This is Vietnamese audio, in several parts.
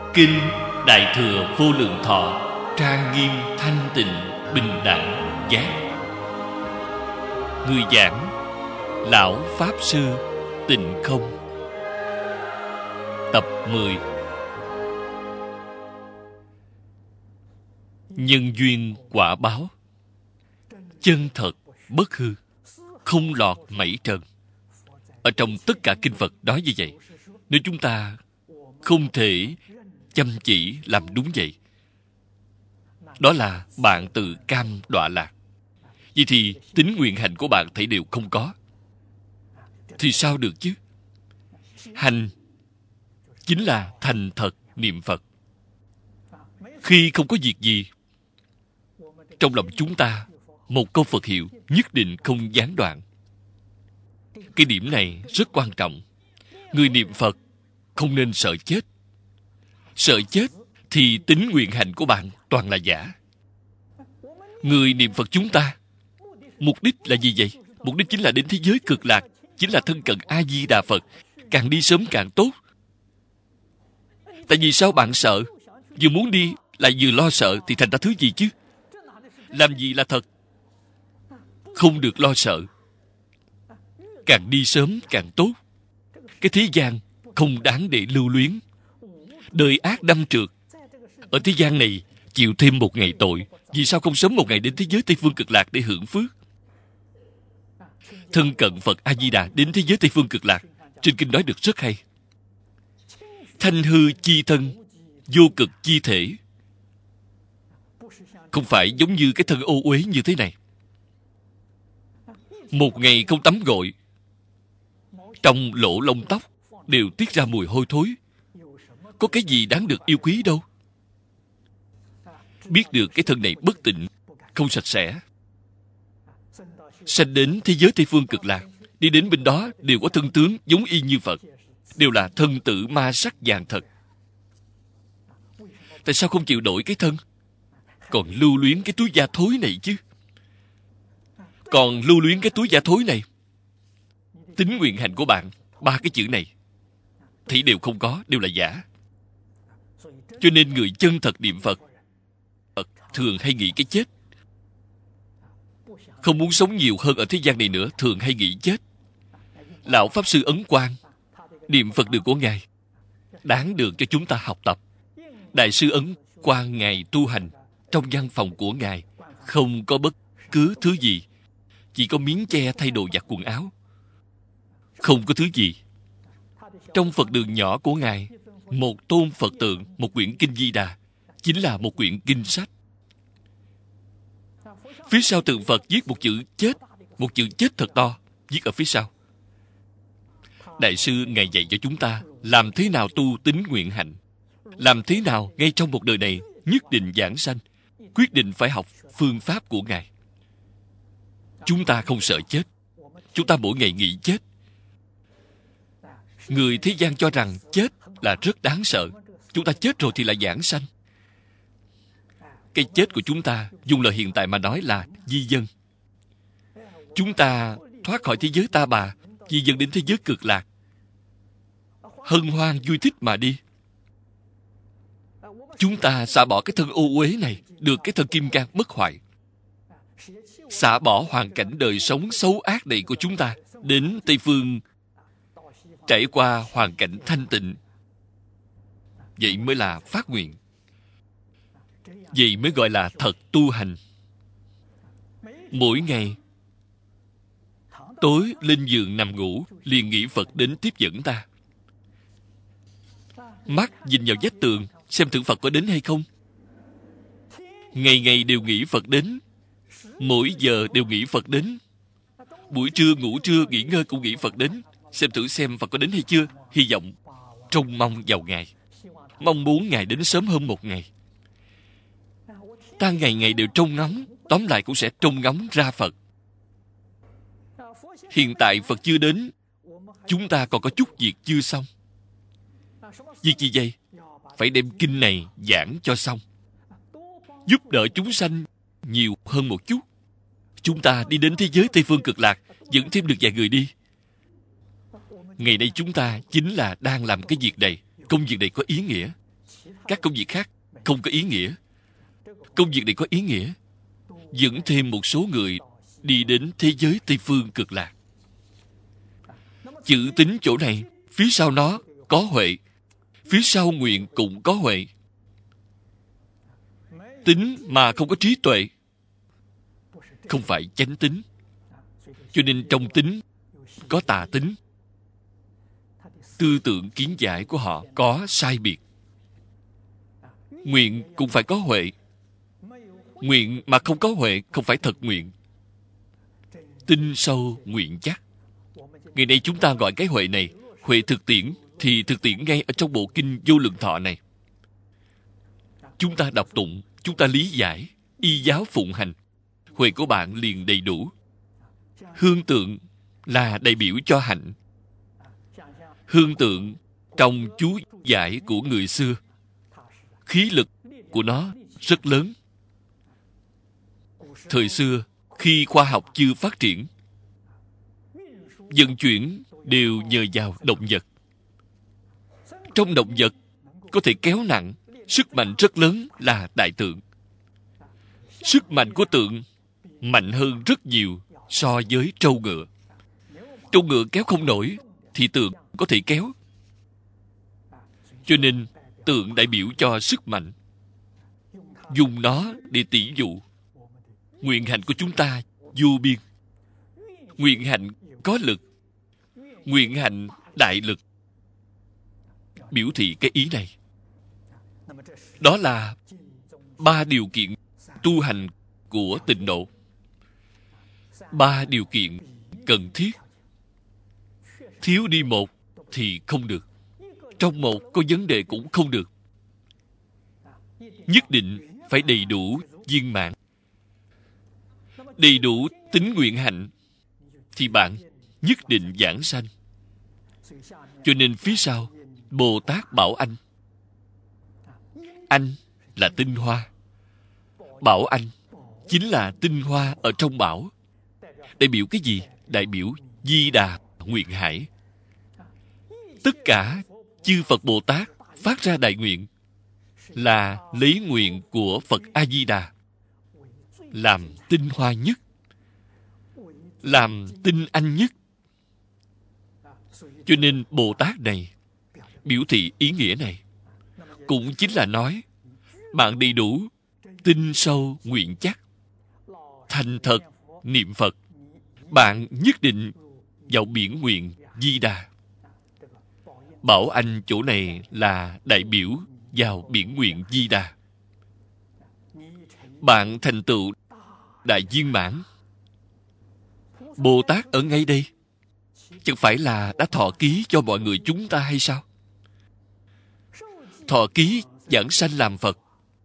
Kinh Đại Thừa Vô Lượng Thọ, trang nghiêm thanh tịnh bình đẳng giác. Người giảng Lão Pháp Sư Tịnh Không. Tập 10. Nhân duyên quả báo, chân thật bất hư, không lọt mảy trần. Ở trong tất cả kinh Phật nói như vậy. Nếu chúng ta không thể chăm chỉ làm đúng vậy, đó là bạn tự cam đọa lạc. Vậy thì tín nguyện hành của bạn thấy đều không có, thì sao được chứ? Hành chính là thành thật niệm Phật. Khi không có việc gì, trong lòng chúng ta một câu Phật hiệu nhất định không gián đoạn. Cái điểm này rất quan trọng. Người niệm Phật không nên sợ chết. Sợ chết thì tín nguyện hành của bạn toàn là giả. Người niệm Phật chúng ta mục đích là gì vậy? Mục đích chính là đến thế giới cực lạc, chính là thân cận A-di-đà Phật. Càng đi sớm càng tốt. Tại vì sao bạn sợ? Vừa muốn đi lại vừa lo sợ thì thành ra thứ gì chứ? Làm gì là thật? Không được lo sợ. Càng đi sớm càng tốt. Cái thế gian không đáng để lưu luyến. Đời ác đâm trượt. Ở thế gian này chịu thêm một ngày tội, vì sao không sớm một ngày đến thế giới Tây Phương Cực Lạc để hưởng phước? Thân cận Phật A-di-đà đến thế giới Tây Phương Cực Lạc, trên kinh nói được rất hay. Thanh hư chi thân, vô cực chi thể. Không phải giống như cái thân ô uế như thế này. Một ngày không tắm gội, trong lỗ lông tóc đều tiết ra mùi hôi thối. Có cái gì đáng được yêu quý đâu. Biết được cái thân này bất tịnh, không sạch sẽ. Sanh đến thế giới Tây Phương Cực Lạc, đi đến bên đó đều có thân tướng giống y như Phật, đều là thân tử ma sắc vàng thật. Tại sao không chịu đổi cái thân? Còn lưu luyến cái túi da thối này chứ. Còn lưu luyến cái túi da thối này. Tín nguyện hành của bạn, ba cái chữ này thì đều không có, đều là giả. Cho nên người chân thật niệm Phật thường hay nghĩ cái chết. Không muốn sống nhiều hơn ở thế gian này nữa, thường hay nghĩ chết. Lão Pháp Sư Ấn Quang, niệm Phật đường của Ngài đáng được cho chúng ta học tập. Đại sư Ấn Quang Ngài tu hành, trong văn phòng của Ngài không có bất cứ thứ gì, chỉ có miếng che thay đồ giặt quần áo, không có thứ gì. Trong Phật đường nhỏ của Ngài, một tôn Phật tượng, một quyển Kinh Di Đà, chính là một quyển kinh sách. Phía sau tượng Phật viết một chữ chết, một chữ chết thật to, viết ở phía sau. Đại sư Ngài dạy cho chúng ta làm thế nào tu tín nguyện hạnh, làm thế nào ngay trong một đời này nhất định giảng sanh, quyết định phải học phương pháp của Ngài. Chúng ta không sợ chết. Chúng ta mỗi ngày nghĩ chết. Người thế gian cho rằng chết là rất đáng sợ. Chúng ta chết rồi thì là giảng sanh. Cái chết của chúng ta, dùng lời hiện tại mà nói là di dân. Chúng ta thoát khỏi thế giới ta bà, di dân đến thế giới cực lạc, hân hoan vui thích mà đi. Chúng ta xả bỏ cái thân ô uế này, được cái thân kim cang bất hoại. Xả bỏ hoàn cảnh đời sống xấu ác này của chúng ta, đến Tây Phương trải qua hoàn cảnh thanh tịnh. Vậy mới là phát nguyện. Vậy mới gọi là thật tu hành. Mỗi ngày tối lên giường nằm ngủ, liền nghĩ Phật đến tiếp dẫn ta. Mắt nhìn vào vách tường, xem thử Phật có đến hay không. Ngày ngày đều nghĩ Phật đến. Mỗi giờ đều nghĩ Phật đến. Buổi trưa ngủ trưa, nghỉ ngơi cũng nghĩ Phật đến. Xem thử xem Phật có đến hay chưa. Hy vọng, trông mong vào Ngài. Mong muốn Ngài đến sớm hơn một ngày. Ta ngày ngày đều trông ngóng, tóm lại cũng sẽ trông ngóng ra Phật. Hiện tại Phật chưa đến, chúng ta còn có chút việc chưa xong. Việc gì vậy? Phải đem kinh này giảng cho xong, giúp đỡ chúng sanh nhiều hơn một chút. Chúng ta đi đến thế giới Tây Phương Cực Lạc, dẫn thêm được vài người đi. Ngày nay chúng ta chính là đang làm cái việc này. Công việc này có ý nghĩa. Các công việc khác không có ý nghĩa. Công việc này có ý nghĩa, dẫn thêm một số người đi đến thế giới Tây Phương Cực Lạc. Chữ tính chỗ này, phía sau nó có huệ, phía sau nguyện cũng có huệ. Tính mà không có trí tuệ không phải chánh tính. Cho nên trong tính có tà tính. Tư tưởng kiến giải của họ có sai biệt. Nguyện cũng phải có huệ. Nguyện mà không có huệ không phải thật nguyện. Tinh sâu nguyện chắc. Ngày nay chúng ta gọi cái huệ này huệ thực tiễn, thì thực tiễn ngay ở trong bộ kinh Vô Lượng Thọ này. Chúng ta đọc tụng, chúng ta lý giải, y giáo phụng hành, huệ của bạn liền đầy đủ. Hương tượng là đại biểu cho hạnh. Hương tượng trong chú giải của người xưa, khí lực của nó rất lớn. Thời xưa, khi khoa học chưa phát triển, vận chuyển đều nhờ vào động vật. Trong động vật có thể kéo nặng, sức mạnh rất lớn là đại tượng. Sức mạnh của tượng mạnh hơn rất nhiều so với trâu ngựa. Trâu ngựa kéo không nổi thì tượng có thể kéo. Cho nên tượng đại biểu cho sức mạnh. Dùng nó để tỷ dụ. Nguyện hạnh của chúng ta vô biên. Nguyện hạnh có lực. Nguyện hạnh đại lực. Biểu thị cái ý này. Đó là 3 điều kiện tu hành của tịnh độ. 3 điều kiện cần thiết. Thiếu đi một thì không được. Trong một có vấn đề cũng không được. Nhất định phải đầy đủ viên mãn. Đầy đủ tính nguyện hạnh thì bạn nhất định vãng sanh. Cho nên phía sau Bồ Tát bảo anh. Anh là tinh hoa. Bảo anh chính là tinh hoa ở trong bảo. Đại biểu cái gì? Đại biểu Di Đà nguyện hải. Tất cả chư Phật Bồ Tát phát ra đại nguyện là lấy nguyện của Phật A-di-đà làm tinh hoa nhất, làm tinh anh nhất. Cho nên Bồ Tát này biểu thị ý nghĩa này, cũng chính là nói bạn đầy đủ tinh sâu nguyện chắc, thành thật niệm Phật, bạn nhất định vào biển nguyện Di Đà. Bảo anh chỗ này là đại biểu vào biển nguyện Di Đà. Bạn thành tựu đại viên mãn. Bồ Tát ở ngay đây, chẳng phải là đã thọ ký cho mọi người chúng ta hay sao? Thọ ký giảng sanh làm Phật.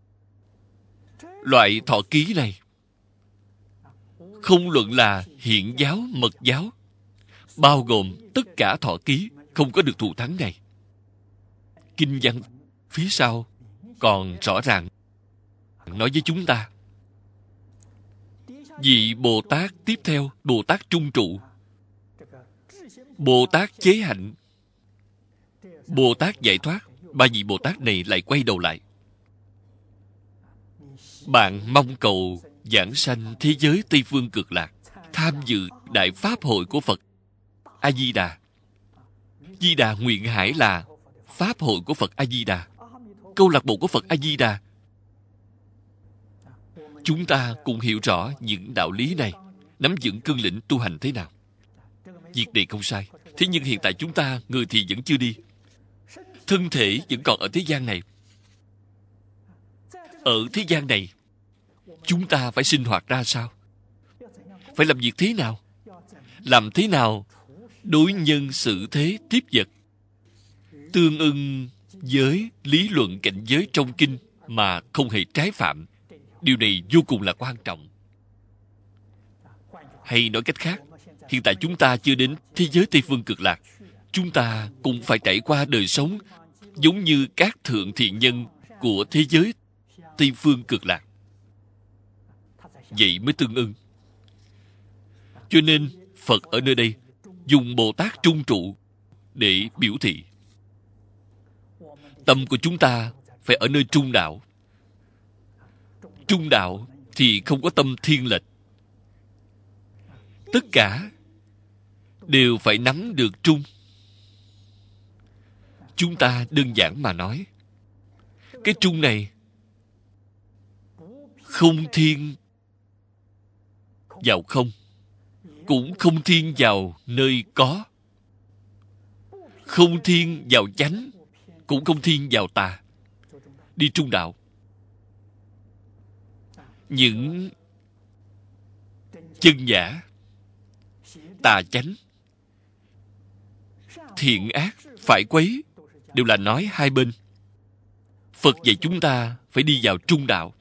Loại thọ ký này không luận là hiện giáo, mật giáo, bao gồm tất cả thọ ký, không có được thù thắng này. Kinh văn phía sau còn rõ ràng nói với chúng ta. Vị Bồ Tát tiếp theo, Bồ Tát trung trụ, Bồ Tát chế hạnh, Bồ Tát giải thoát. 3 vị Bồ Tát này lại quay đầu lại. Bạn mong cầu giảng sanh thế giới Tây Phương Cực Lạc, tham dự đại pháp hội của Phật A-di-đà. Di Đà nguyện hải là pháp hội của Phật A-di-đà, câu lạc bộ của Phật A-di-đà. Chúng ta cùng hiểu rõ những đạo lý này, nắm vững cương lĩnh tu hành thế nào. Việc này không sai. Thế nhưng hiện tại chúng ta, người thì vẫn chưa đi. Thân thể vẫn còn ở thế gian này. Ở thế gian này, chúng ta phải sinh hoạt ra sao? Phải làm việc thế nào? Làm thế nào đối nhân xử thế tiếp vật tương ưng với lý luận cảnh giới trong kinh mà không hề trái phạm? Điều này vô cùng là quan trọng. Hay nói cách khác, hiện tại chúng ta chưa đến thế giới Tây Phương Cực Lạc. Chúng ta cũng phải trải qua đời sống giống như các thượng thiện nhân của thế giới Tây Phương Cực Lạc. Vậy mới tương ưng. Cho nên Phật ở nơi đây dùng Bồ Tát trung trụ để biểu thị. Tâm của chúng ta phải ở nơi trung đạo. Trung đạo thì không có tâm thiên lệch. Tất cả đều phải nắm được trung. Chúng ta đơn giản mà nói, cái trung này không thiên vào không, cũng không thiên vào nơi có, không thiên vào chánh, cũng không thiên vào tà. Đi trung đạo. Những chân giả, tà chánh, thiện ác, phải quấy đều là nói hai bên. Phật dạy chúng ta phải đi vào trung đạo.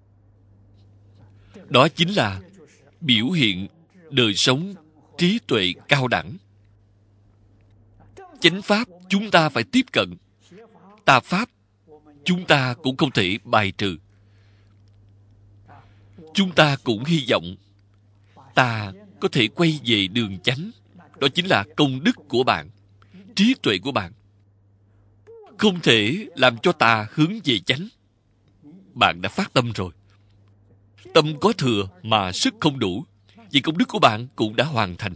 Đó chính là biểu hiện đời sống trí tuệ cao đẳng. Chánh pháp chúng ta phải tiếp cận, tà pháp chúng ta cũng không thể bài trừ. Chúng ta cũng hy vọng ta có thể quay về đường chánh. Đó chính là công đức của bạn, trí tuệ của bạn. Không thể làm cho ta hướng về chánh. Bạn đã phát tâm rồi. Tâm có thừa mà sức không đủ, vì công đức của bạn cũng đã hoàn thành.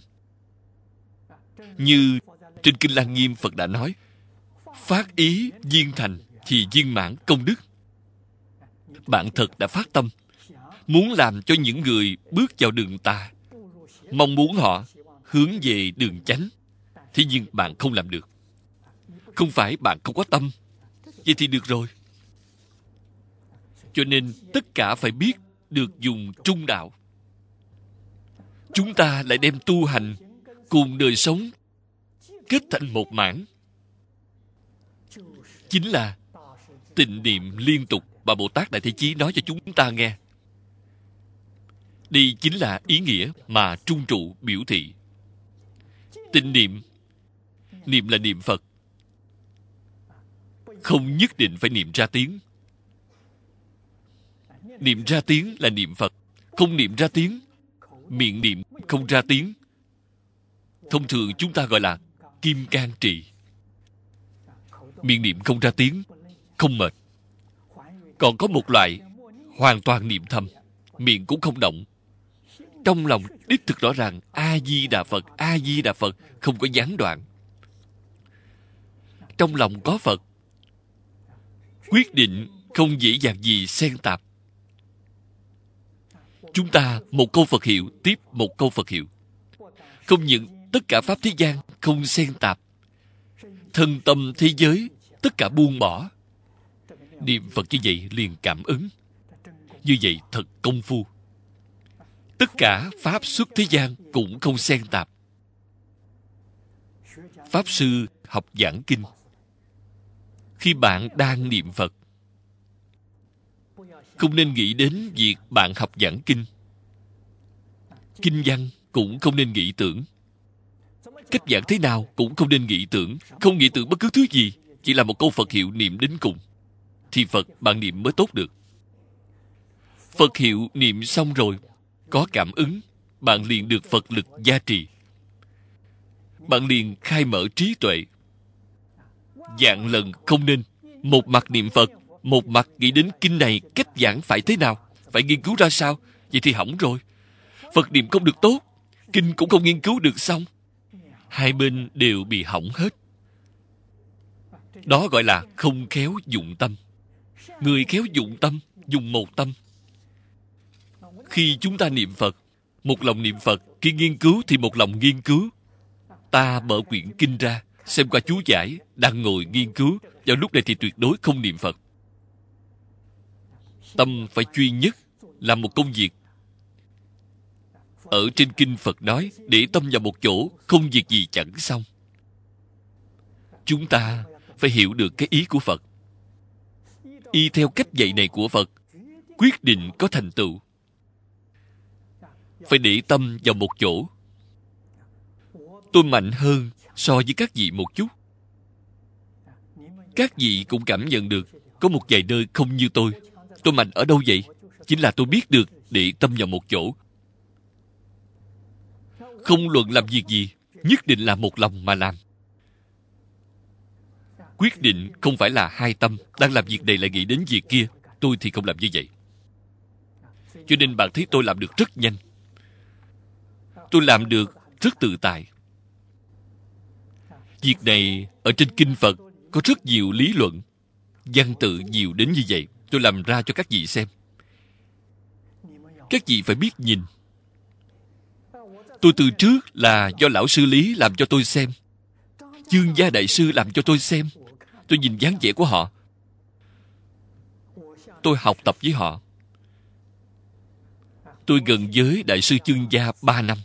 Như trên Kinh Lăng Nghiêm Phật đã nói, phát ý viên thành thì viên mãn công đức. Bạn thật đã phát tâm, muốn làm cho những người bước vào đường tà, mong muốn họ hướng về đường chánh. Thế nhưng bạn không làm được. Không phải bạn không có tâm. Vậy thì được rồi. Cho nên tất cả phải biết được dùng trung đạo. Chúng ta lại đem tu hành cùng đời sống kết thành một mảng. Chính là tịnh niệm liên tục mà Bồ Tát Đại Thế Chí nói cho chúng ta nghe. Đây chính là ý nghĩa mà trung trụ biểu thị. Tịnh niệm, niệm là niệm Phật. Không nhất định phải niệm ra tiếng. Niệm ra tiếng là niệm Phật. Không niệm ra tiếng, miệng niệm không ra tiếng, thông thường chúng ta gọi là kim cang trì. Miệng niệm không ra tiếng, không mệt. Còn có một loại hoàn toàn niệm thầm, miệng cũng không động, trong lòng đích thực rõ ràng A Di Đà Phật, A Di Đà Phật, không có gián đoạn. Trong lòng có Phật, quyết định không dễ dàng gì xen tạp. Chúng ta một câu Phật hiệu tiếp một câu Phật hiệu. Không những tất cả pháp thế gian không xen tạp, thân tâm thế giới tất cả buông bỏ. Niệm Phật như vậy liền cảm ứng. Như vậy thật công phu. Tất cả pháp xuất thế gian cũng không xen tạp. Pháp sư học giảng kinh, khi bạn đang niệm Phật, không nên nghĩ đến việc bạn học giảng kinh. Kinh văn cũng không nên nghĩ tưởng. Cách giảng thế nào cũng không nên nghĩ tưởng. Không nghĩ tưởng bất cứ thứ gì, chỉ là một câu Phật hiệu niệm đến cùng, thì Phật bạn niệm mới tốt được. Phật hiệu niệm xong rồi, có cảm ứng, bạn liền được Phật lực gia trì. Bạn liền khai mở trí tuệ. Vạn lần không nên một mặt niệm Phật, một mặt nghĩ đến kinh này cách giảng phải thế nào, phải nghiên cứu ra sao. Vậy thì hỏng rồi. Phật niệm không được tốt, kinh cũng không nghiên cứu được xong. Hai bên đều bị hỏng hết. Đó gọi là không khéo dụng tâm. Người khéo dụng tâm, dùng một tâm. Khi chúng ta niệm Phật, một lòng niệm Phật, khi nghiên cứu thì một lòng nghiên cứu. Ta mở quyển kinh ra, xem qua chú giải, đang ngồi nghiên cứu, vào lúc này thì tuyệt đối không niệm Phật. Tâm phải duy nhất, làm một công việc. Ở trên kinh Phật nói, để tâm vào một chỗ, không việc gì chẳng xong. Chúng ta phải hiểu được cái ý của Phật. Y theo cách dạy này của Phật, quyết định có thành tựu. Phải để tâm vào một chỗ. Tôi mạnh hơn so với các vị một chút. Các vị cũng cảm nhận được có một vài nơi không như tôi. Tôi mạnh ở đâu vậy? Chính là tôi biết được để tâm vào một chỗ. Không luận làm việc gì, nhất định là một lòng mà làm. quyết định không phải là hai tâm, đang làm việc này lại nghĩ đến việc kia. Tôi thì không làm như vậy. Cho nên bạn thấy tôi làm được rất nhanh. Tôi làm được rất tự tại. Việc này ở trên kinh Phật có rất nhiều lý luận, văn tự nhiều đến như vậy. Tôi làm ra cho các vị xem. Các vị phải biết nhìn. Tôi từ trước là do lão sư Lý làm cho tôi xem. Chương Gia Đại Sư làm cho tôi xem. Tôi nhìn dáng vẻ của họ. Tôi học tập với họ. Tôi gần với Đại sư Chương Gia 3 năm.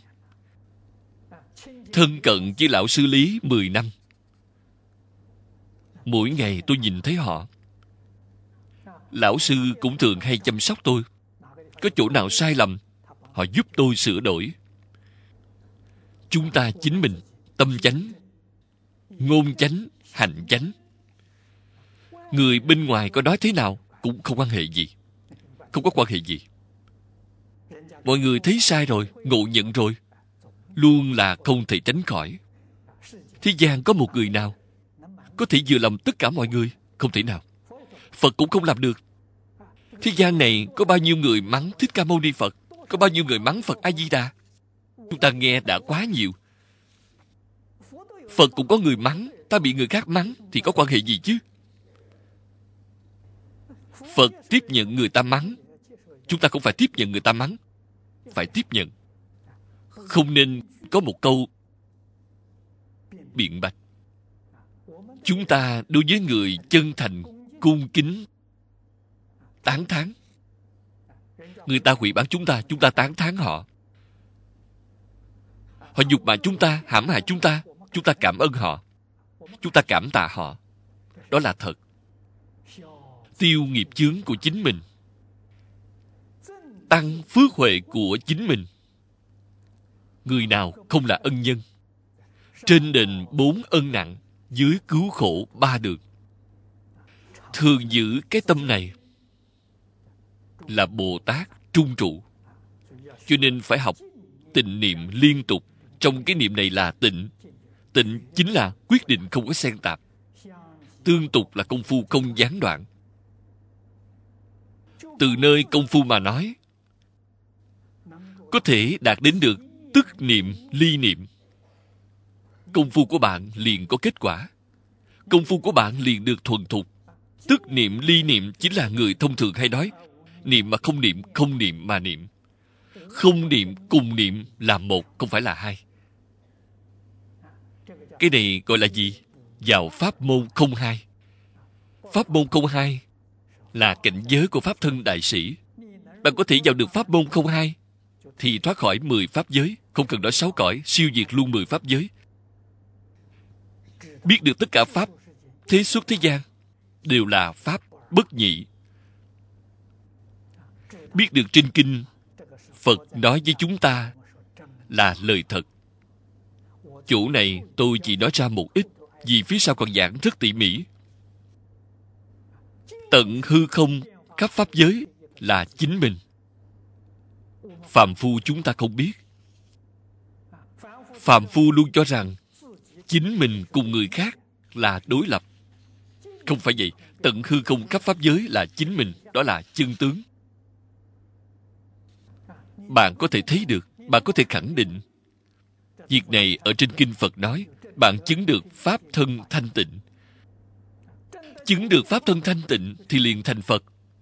Thân cận với lão sư Lý 10 năm. Mỗi ngày tôi nhìn thấy họ. Lão sư cũng thường hay chăm sóc tôi. Có chỗ nào sai lầm, họ giúp tôi sửa đổi. Chúng ta chính mình tâm chánh, ngôn chánh, hành chánh. Người bên ngoài có nói thế nào cũng không quan hệ gì. Không có quan hệ gì. Mọi người thấy sai rồi, ngộ nhận rồi, luôn là không thể tránh khỏi. Thế gian có một người nào có thể vừa lòng tất cả mọi người? Không thể nào. Phật cũng không làm được. Thế gian này có bao nhiêu người mắng Thích Ca Mâu Ni Phật, có bao nhiêu người mắng Phật A Di Đà. Chúng ta nghe đã quá nhiều. Phật cũng có người mắng, ta bị người khác mắng thì có quan hệ gì chứ? Phật tiếp nhận người ta mắng, chúng ta cũng phải tiếp nhận người ta mắng. Phải tiếp nhận. Không nên có một câu biện bạch. Chúng ta đối với người chân thành, cung kính, tán thán. Người ta hủy báng chúng ta tán thán họ. Họ nhục mạ chúng ta, hãm hại chúng ta cảm ơn họ. Chúng ta cảm tạ họ. Đó là thật. Tiêu nghiệp chướng của chính mình, tăng phước huệ của chính mình. Người nào không là ân nhân? Trên đền 4 ân nặng, dưới cứu khổ 3 được. Thường giữ cái tâm này là Bồ Tát trung trụ. Cho nên phải học tịnh niệm liên tục. Trong cái niệm này là tịnh. Tịnh chính là quyết định không có xen tạp. Tương tục là công phu không gián đoạn. Từ nơi công phu mà nói, có thể đạt đến được tức niệm, ly niệm. Công phu của bạn liền có kết quả. Công phu của bạn liền được thuần thục. Tức niệm, ly niệm chính là người thông thường hay nói niệm mà không niệm, không niệm mà niệm. Không niệm cùng niệm là một, không phải là hai. Cái này gọi là gì? Vào pháp môn không hai. Pháp môn không hai là cảnh giới của Pháp Thân Đại Sĩ. Bạn có thể vào được pháp môn không hai thì thoát khỏi 10 pháp giới. Không cần nói 6 cõi, siêu diệt luôn 10 pháp giới. Biết được tất cả pháp thế xuất thế gian đều là pháp bất nhị. Biết được trên kinh Phật nói với chúng ta là lời thật. Chỗ này tôi chỉ nói ra một ít, vì phía sau còn giảng rất tỉ mỉ. Tận hư không khắp pháp giới là chính mình. Phàm phu chúng ta không biết. Phàm phu luôn cho rằng chính mình cùng người khác là đối lập. Không phải vậy. Tận hư không khắp pháp giới là chính mình. Đó là chân tướng. Bạn có thể thấy được, bạn có thể khẳng định. Việc này ở trên kinh Phật nói, bạn chứng được pháp thân thanh tịnh. Chứng được pháp thân thanh tịnh thì liền thành Phật.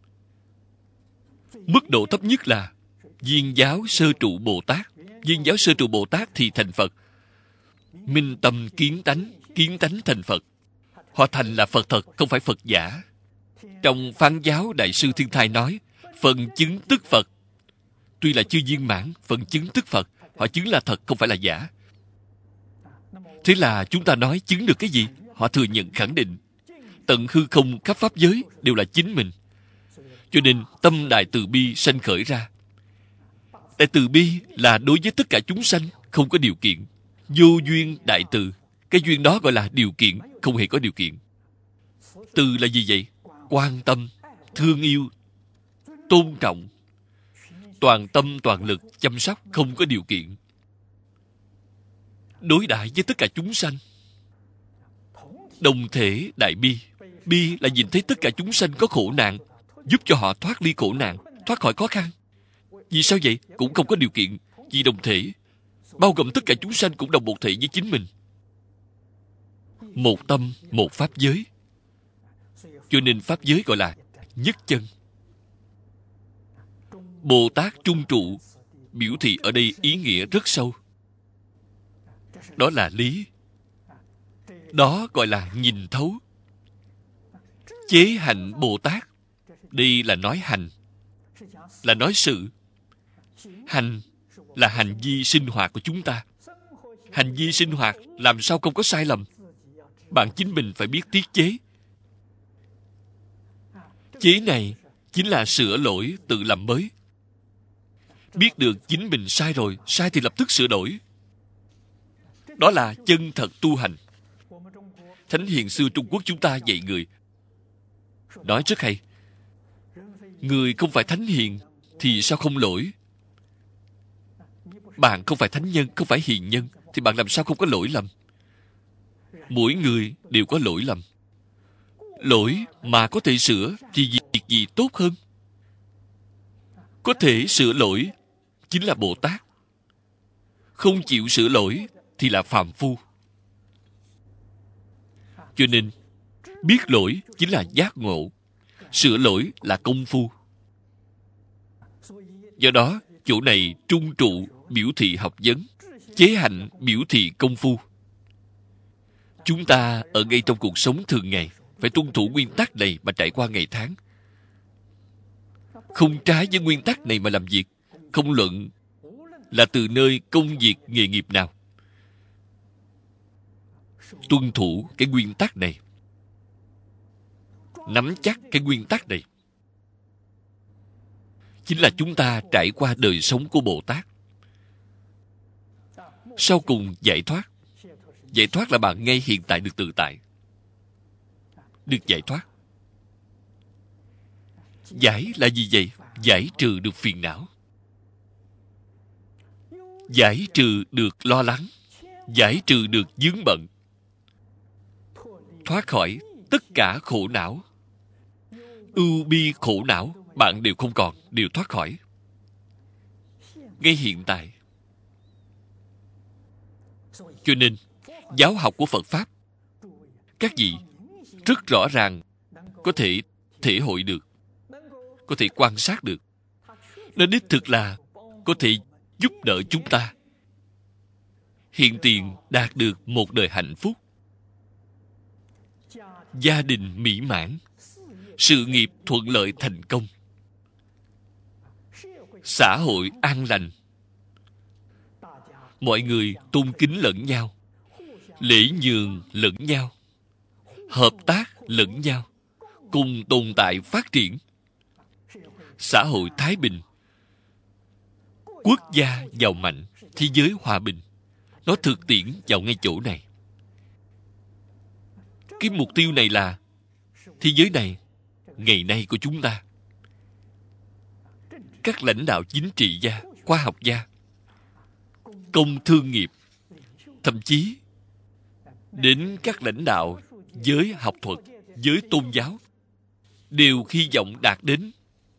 Mức độ thấp nhất là Viên giáo sơ trụ Bồ Tát. Viên giáo sơ trụ Bồ Tát thì thành Phật. Minh tâm kiến tánh thành Phật. Họ thành là Phật thật, không phải Phật giả. Trong Phán giáo Đại sư Thiên Thai nói, phần chứng tức Phật. Tuy là chưa viên mãn, phần chứng tức Phật. Họ chứng là thật, không phải là giả. Thế là chúng ta nói chứng được cái gì? Họ thừa nhận khẳng định. Tận hư không khắp pháp giới đều là chính mình. Cho nên tâm Đại Từ Bi sanh khởi ra. Đại Từ Bi là đối với tất cả chúng sanh, không có điều kiện. Vô duyên đại từ. Cái duyên đó gọi là điều kiện, không hề có điều kiện. Từ là gì vậy? Quan tâm, thương yêu, tôn trọng, toàn tâm toàn lực chăm sóc, không có điều kiện. Đối đãi với tất cả chúng sanh Đồng thể đại bi. Bi là nhìn thấy tất cả chúng sanh có khổ nạn, giúp cho họ thoát ly khổ nạn, thoát khỏi khó khăn. Vì sao vậy? Cũng không có điều kiện. Vì đồng thể, bao gồm tất cả chúng sanh cũng đồng một thể với chính mình. Một tâm, một pháp giới. Cho nên pháp giới gọi là nhất chân. Bồ Tát trung trụ biểu thị ở đây ý nghĩa rất sâu. Đó là lý. Đó gọi là nhìn thấu. Chế hạnh Bồ Tát. Đây là nói hành, là nói sự. Hành là hành vi sinh hoạt của chúng ta. Hành vi sinh hoạt làm sao không có sai lầm? Bạn chính mình phải biết tiết chế. Chế này chính là sửa lỗi, tự làm mới. Biết được chính mình sai rồi, sai thì lập tức sửa đổi. Đó là chân thật tu hành. Thánh hiền xưa Trung Quốc chúng ta dạy người, nói rất hay. Người không phải thánh hiền thì sao không lỗi? Bạn không phải thánh nhân, không phải hiền nhân thì bạn làm sao không có lỗi lầm? Mỗi người đều có lỗi lầm. Lỗi mà có thể sửa thì việc gì tốt hơn? Có thể sửa lỗi chính là Bồ Tát. Không chịu sửa lỗi thì là phàm phu. Cho nên, biết lỗi chính là giác ngộ. Sửa lỗi là công phu. Do đó, chỗ này trung trụ biểu thị học vấn, chế hạnh biểu thị công phu. Chúng ta ở ngay trong cuộc sống thường ngày phải tuân thủ nguyên tắc này mà trải qua ngày tháng. Không trái với nguyên tắc này mà làm việc, không luận là từ nơi công việc nghề nghiệp nào. Tuân thủ cái nguyên tắc này, nắm chắc cái nguyên tắc này, chính là chúng ta trải qua đời sống của Bồ Tát. Sau cùng giải thoát. Giải thoát là bạn ngay hiện tại được tự tại. Được giải thoát. Giải là gì vậy? Giải trừ được phiền não. Giải trừ được lo lắng. Giải trừ được vướng bận. Thoát khỏi tất cả khổ não. Ưu bi khổ não bạn đều không còn, đều thoát khỏi. Ngay hiện tại. Cho nên, giáo học của Phật Pháp, các vị rất rõ ràng có thể thể hội được, có thể quan sát được. Nó đích thực là có thể giúp đỡ chúng ta hiện tiền đạt được một đời hạnh phúc, gia đình mỹ mãn, sự nghiệp thuận lợi thành công, xã hội an lành, mọi người tôn kính lẫn nhau, lễ nhường lẫn nhau, hợp tác lẫn nhau, cùng tồn tại phát triển, xã hội thái bình, quốc gia giàu mạnh, thế giới hòa bình. Nó thực tiễn vào ngay chỗ này. Cái mục tiêu này là thế giới này, ngày nay của chúng ta. Các lãnh đạo chính trị gia, khoa học gia, công thương nghiệp, thậm chí đến các lãnh đạo giới học thuật, giới tôn giáo, đều hy vọng đạt đến,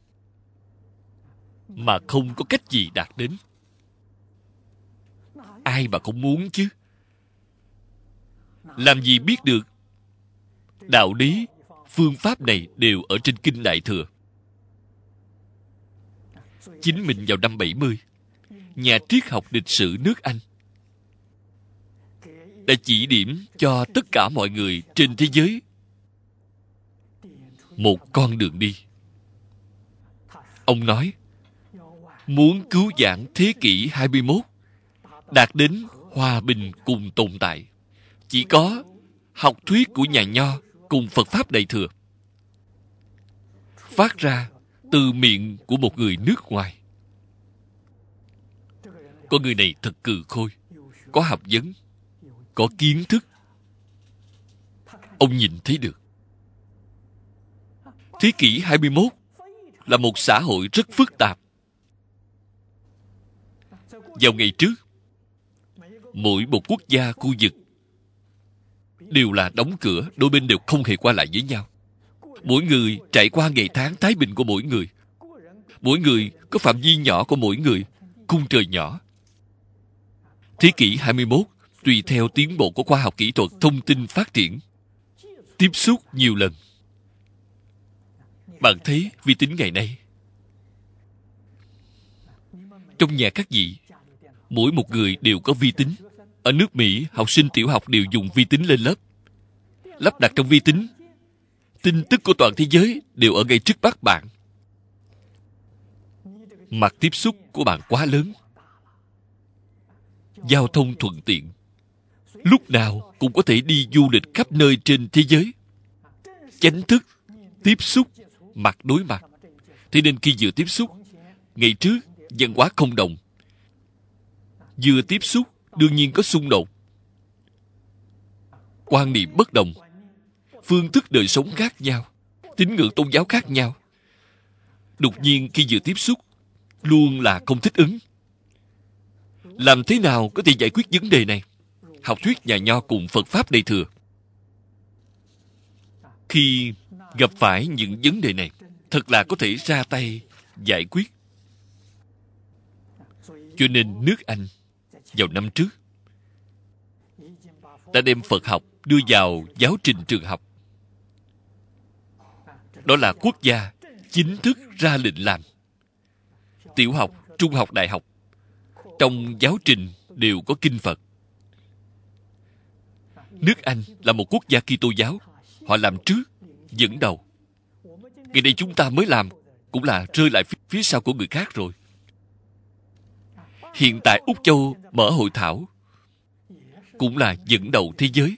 mà không có cách gì đạt đến. Ai mà không muốn chứ? Làm gì biết được? Đạo lý, phương pháp này đều ở trên Kinh Đại Thừa. Chính mình vào năm 70, nhà triết học lịch sử nước Anh đã chỉ điểm cho tất cả mọi người trên thế giới một con đường đi. Ông nói, muốn cứu vãn thế kỷ 21, đạt đến hòa bình cùng tồn tại, chỉ có học thuyết của nhà Nho cùng Phật Pháp Đại Thừa, phát ra từ miệng của một người nước ngoài. Con người này thật cừ khôi, có học vấn, có kiến thức. Ông nhìn thấy được. Thế kỷ 21 là một xã hội rất phức tạp. Vào ngày trước, mỗi một quốc gia khu vực đều là đóng cửa, đôi bên đều không hề qua lại với nhau. Mỗi người trải qua ngày tháng thái bình của mỗi người. Mỗi người có phạm vi nhỏ của mỗi người, khung trời nhỏ. Thế kỷ 21, tùy theo tiến bộ của khoa học kỹ thuật thông tin phát triển, tiếp xúc nhiều lần. Bạn thấy vi tính ngày nay, trong nhà các vị, mỗi một người đều có vi tính. Ở nước Mỹ, học sinh tiểu học đều dùng vi tính lên lớp. Lắp đặt trong vi tính, tin tức của toàn thế giới đều ở ngay trước mắt bạn. Mặt tiếp xúc của bạn quá lớn. Giao thông thuận tiện. Lúc nào cũng có thể đi du lịch khắp nơi trên thế giới. Chánh thức, tiếp xúc, mặt đối mặt. Thế nên khi vừa tiếp xúc, ngày trước, văn hóa không đồng. Vừa tiếp xúc, đương nhiên có xung đột. Quan niệm bất đồng. Phương thức đời sống khác nhau. Tín ngưỡng tôn giáo khác nhau. Đột nhiên khi vừa tiếp xúc, luôn là không thích ứng. Làm thế nào có thể giải quyết vấn đề này? Học thuyết nhà Nho cùng Phật Pháp Đại Thừa. Khi gặp phải những vấn đề này, thật là có thể ra tay giải quyết. Cho nên nước Anh vào năm trước đã đem Phật học đưa vào giáo trình trường học. Đó là quốc gia chính thức ra lệnh làm. Tiểu học, trung học, đại học, trong giáo trình đều có kinh Phật. Nước Anh là một quốc gia Kitô giáo. Họ làm trước, dẫn đầu. Ngày nay chúng ta mới làm, cũng là rơi lại phía sau của người khác rồi. Hiện tại Úc Châu mở hội thảo, cũng là dẫn đầu thế giới.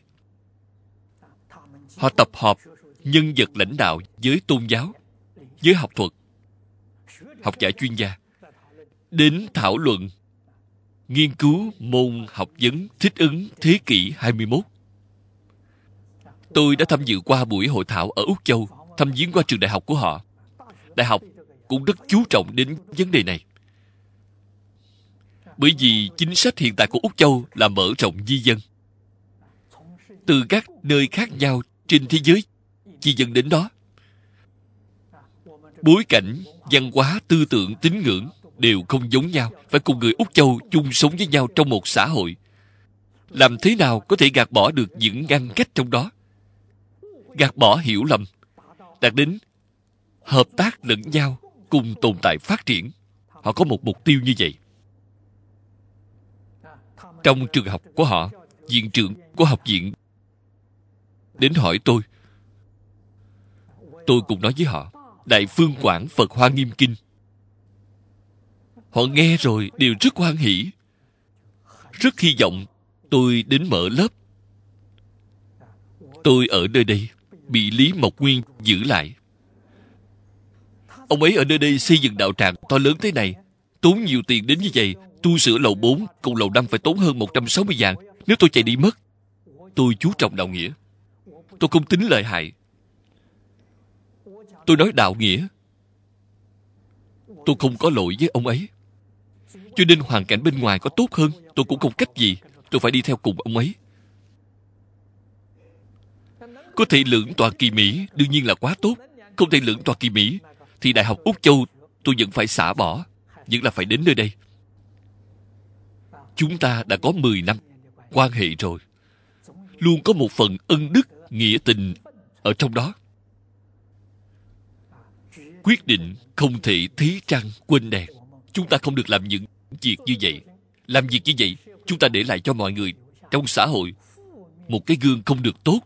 Họ tập hợp nhân vật lãnh đạo với tôn giáo, với học thuật, học giả chuyên gia, đến thảo luận, nghiên cứu môn học vấn thích ứng thế kỷ 21. Tôi đã tham dự qua buổi hội thảo ở Úc Châu, thăm viếng qua trường đại học của họ. Đại học cũng rất chú trọng đến vấn đề này. Bởi vì chính sách hiện tại của Úc Châu là mở rộng di dân. Từ các nơi khác nhau trên thế giới di dân đến đó. Bối cảnh, văn hóa, tư tưởng, tín ngưỡng đều không giống nhau. Phải cùng người Úc Châu chung sống với nhau trong một xã hội. Làm thế nào có thể gạt bỏ được những ngăn cách trong đó? Gạt bỏ hiểu lầm, đạt đến hợp tác lẫn nhau, cùng tồn tại phát triển. Họ có một mục tiêu như vậy. Trong trường học của họ, viện trưởng của học viện đến hỏi tôi. Tôi cũng nói với họ, Đại Phương Quảng Phật Hoa Nghiêm Kinh. Họ nghe rồi đều rất hoan hỷ. Rất hy vọng tôi đến mở lớp. Tôi ở nơi đây bị Lý Mộc Nguyên giữ lại. Ông ấy ở nơi đây xây dựng đạo tràng to lớn thế này, tốn nhiều tiền đến như vậy. Tu sửa lầu 4 cùng lầu 5 phải tốn hơn 160 vạn. Nếu tôi chạy đi mất, tôi chú trọng đạo nghĩa. Tôi không tính lợi hại. Tôi nói đạo nghĩa. Tôi không có lỗi với ông ấy. Cho nên hoàn cảnh bên ngoài có tốt hơn, tôi cũng không cách gì. Tôi phải đi theo cùng ông ấy. Có thể lưỡng tọa kỳ Mỹ đương nhiên là quá tốt. Không thể lưỡng tọa kỳ Mỹ thì Đại học Úc Châu tôi vẫn phải xả bỏ. Vẫn là phải đến nơi đây. Chúng ta đã có 10 năm quan hệ rồi. Luôn có một phần ân đức, nghĩa tình ở trong đó. Quyết định không thể thấy trăng quên đèn. Chúng ta không được làm những việc như vậy. Làm việc như vậy, chúng ta để lại cho mọi người trong xã hội một cái gương không được tốt.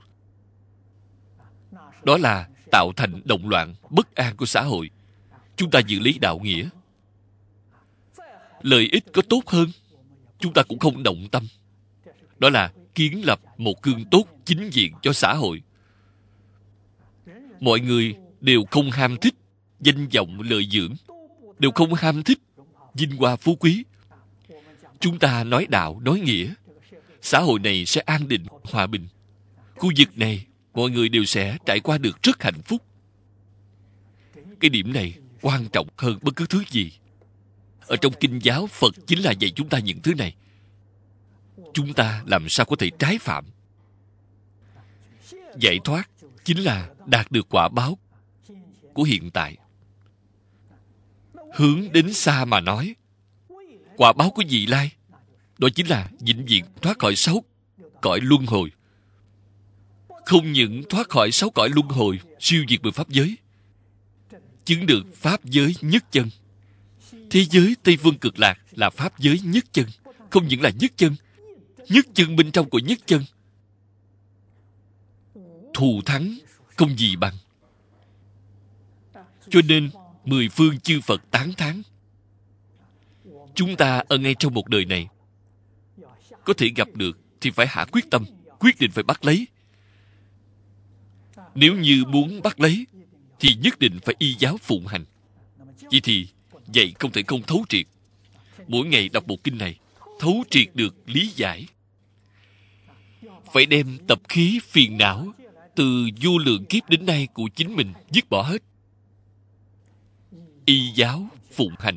Đó là tạo thành động loạn, bất an của xã hội. Chúng ta giữ lý đạo nghĩa. Lợi ích có tốt hơn, chúng ta cũng không động tâm. Đó là kiến lập một gương tốt chính diện cho xã hội. Mọi người đều không ham thích danh vọng lợi dưỡng, đều không ham thích vinh hoa phú quý. Chúng ta nói đạo, nói nghĩa, xã hội này sẽ an định, hòa bình. Khu vực này, mọi người đều sẽ trải qua được rất hạnh phúc. Cái điểm này quan trọng hơn bất cứ thứ gì. Ở trong kinh giáo, Phật chính là dạy chúng ta những thứ này. Chúng ta làm sao có thể trái phạm? Giải thoát chính là đạt được quả báo của hiện tại. Hướng đến xa mà nói, quả báo của vị lai, đó chính là vĩnh viễn thoát khỏi 6 cõi luân hồi. Không những thoát khỏi 6 cõi luân hồi, siêu diệt 10 pháp giới, chứng được pháp giới nhất chân. Thế giới Tây Phương Cực Lạc là pháp giới nhất chân. Không những là nhất chân bên trong của nhất chân. Thù thắng không gì bằng. Cho nên 10 phương chư Phật tán thán. Chúng ta ở ngay trong một đời này, có thể gặp được thì phải hạ quyết tâm, quyết định phải bắt lấy. Nếu như muốn bắt lấy thì nhất định phải y giáo phụng hành. Vậy thì dạy không thể không thấu triệt. Mỗi ngày đọc bộ kinh này, thấu triệt được lý giải. Phải đem tập khí phiền não từ vô lượng kiếp đến nay của chính mình dứt bỏ hết. Y giáo phụng hành.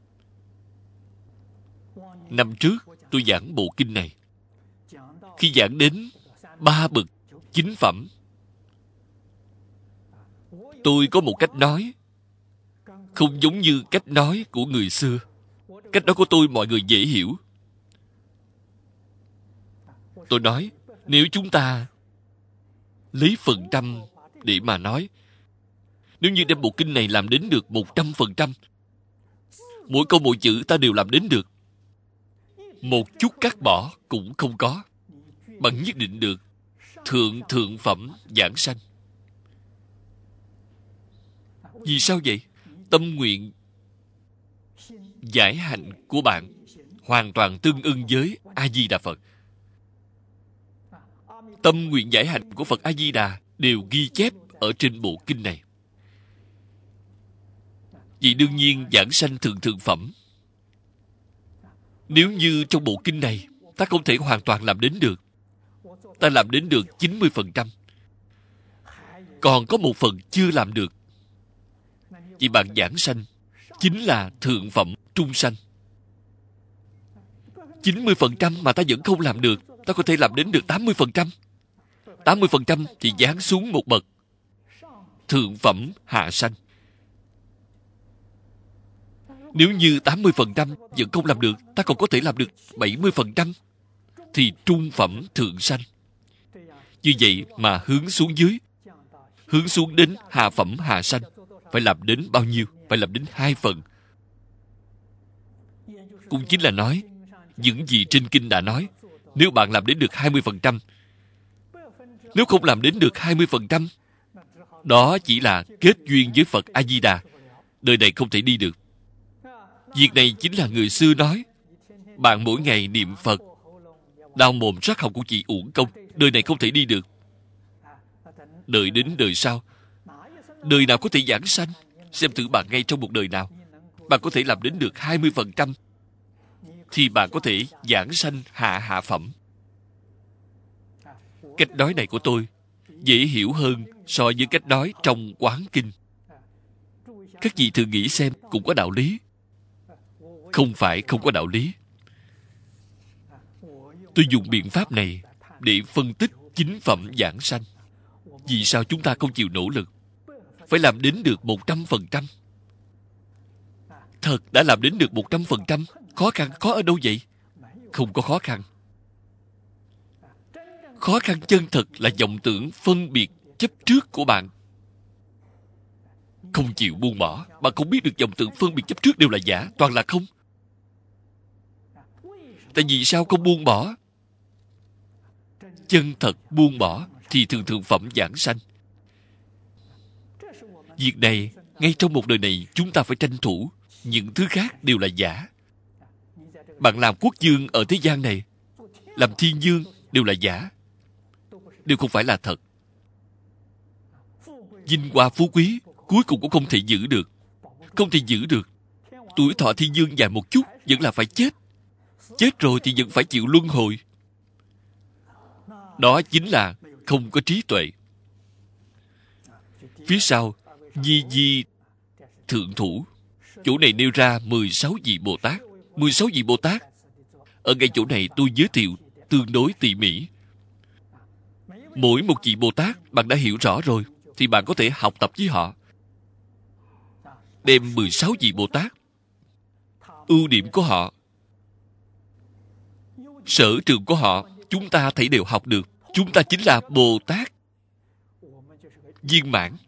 Năm trước tôi giảng bộ kinh này. Khi giảng đến 3 bậc chính phẩm, tôi có một cách nói không giống như cách nói của người xưa. Cách nói của tôi mọi người dễ hiểu. Tôi nói, nếu chúng ta lấy phần trăm để mà nói, nếu như đem bộ kinh này làm đến được 100%, mỗi câu mỗi chữ ta đều làm đến được, một chút cắt bỏ cũng không có, bạn nhất định được thượng phẩm giảng sanh. Vì sao vậy? Tâm nguyện giải hạnh của bạn hoàn toàn tương ưng với A-di-đà Phật. Tâm nguyện giải hạnh của Phật A-di-đà đều ghi chép ở trên bộ kinh này. Vì đương nhiên giảng sanh thượng phẩm. Nếu như trong bộ kinh này ta không thể hoàn toàn làm đến được, ta làm đến được 90%, còn có một phần chưa làm được, vì bạn giảng sanh chính là thượng phẩm trung sanh. 90% mà ta vẫn không làm được, ta có thể làm đến được 80%. 80% thì giáng xuống một bậc thượng phẩm hạ sanh. Nếu như 80% vẫn không làm được, ta còn có thể làm được 70%, thì trung phẩm thượng sanh. Như vậy mà hướng xuống dưới, hướng xuống đến hạ phẩm hạ sanh, phải làm đến bao nhiêu? Phải làm đến 2 phần. Cũng chính là nói, những gì trên kinh đã nói, nếu bạn làm đến được 20%, nếu không làm đến được 20%, đó chỉ là kết duyên với Phật A-di-đà, đời này không thể đi được. Việc này chính là người xưa nói, bạn mỗi ngày niệm Phật, đau mồm rát họng của chị uổng công, đời này không thể đi được. Đợi đến đời sau, đời nào có thể giảng sanh? Xem thử bạn ngay trong một đời nào, bạn có thể làm đến được 20%, thì bạn có thể giảng sanh hạ phẩm. Cách nói này của tôi dễ hiểu hơn so với cách nói trong Quán Kinh. Các vị thử nghĩ xem, cũng có đạo lý. Không phải không có đạo lý. Tôi dùng biện pháp này để phân tích chính phẩm giảng sanh. Vì sao chúng ta không chịu nỗ lực? Phải làm đến được 100%. Thật đã làm đến được 100%, khó khăn khó ở đâu vậy? Không có khó khăn. Khó khăn chân thật là vọng tưởng phân biệt chấp trước của bạn. Không chịu buông bỏ. Bạn không biết được vọng tưởng phân biệt chấp trước đều là giả, toàn là không. Tại vì sao không buông bỏ? Chân thật buông bỏ thì thượng phẩm giảng sanh. Việc này, ngay trong một đời này chúng ta phải tranh thủ. Những thứ khác đều là giả. Bạn làm quốc vương ở thế gian này, làm thiên vương đều là giả, đều không phải là thật. Vinh hoa phú quý cuối cùng cũng không thể giữ được. Không thể giữ được. Tuổi thọ thiên vương dài một chút vẫn là phải chết. Chết rồi thì vẫn phải chịu luân hồi. Đó chính là không có trí tuệ. Phía sau Di Di Thượng Thủ, chỗ này nêu ra 16 vị Bồ Tát. 16 vị Bồ Tát ở ngay chỗ này tôi giới thiệu tương đối tỉ mỉ. Mỗi một vị Bồ Tát bạn đã hiểu rõ rồi, thì bạn có thể học tập với họ. Đem 16 vị Bồ Tát, ưu điểm của họ, sở trường của họ, chúng ta thấy đều học được. Chúng ta chính là Bồ Tát viên mãn.